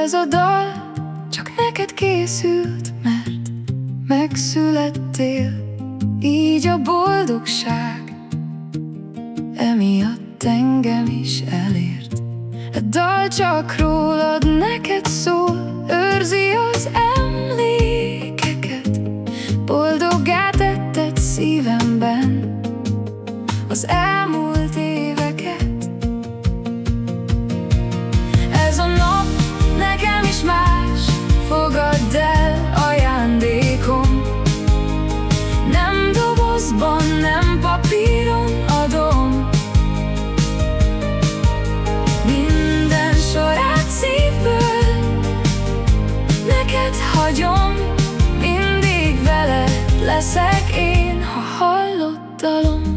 Ez a dal csak neked készült, mert megszülettél, így a boldogság emiatt engem is elért. A dal csak rólad, neked szól, őrzi az emlékeket, boldoggá tetted szívemben az elmúlt éveket. Ez a nap nekem is más, fogadd el ajándékom. Nem dobozban, nem papíron adom, minden sorát szívből neked hagyom. Mindig veled leszek én, ha hallott dalom.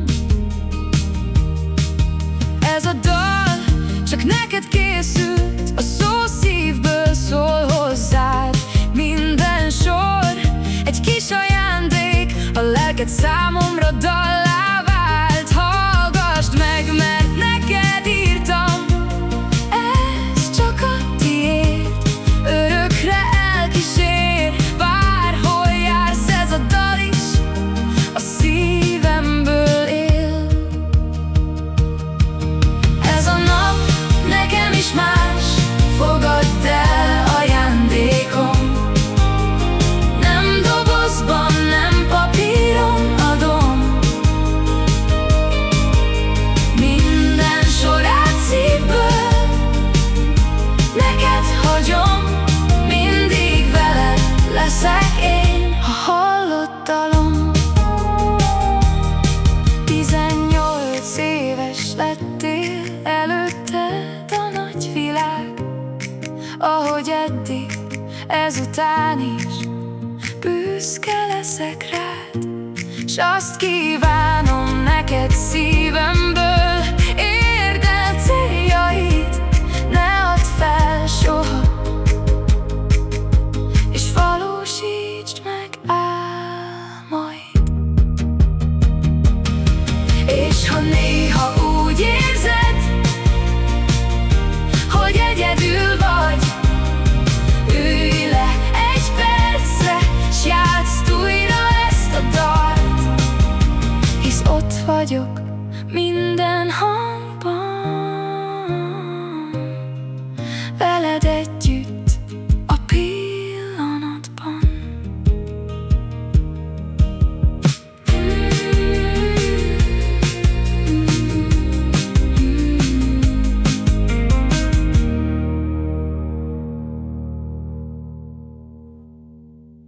Ez a dal csak neked készült, a szó szívből szól hozzád. Minden sor egy kis ajándék, a lelked számomra dallá vált. Hallgasd meg, mert neked írtam, ez csak a tiéd, örökre elkísér. Bárhol jársz, ez a dal is a szívemből él. Ez a nap nekem is más, fogadd el ajándékom. Nem dobozban, nem papíron adom, minden sorát szívből neked hagyom. Mindig veled leszek én, ha hallott dalom. 18 éves lettél, előtted a nagy világ. Ahogy eddig, ezután is büszke leszek rád, s azt kívánom neked szívemből, érd el céljait, ne add fel soha, és valósítsd meg álmaid. És ha néha úgy érzed, hogy egyedül vagy, ülj le egy percre, s játszd újra ezt a dalt, hisz ott vagyok minden hang.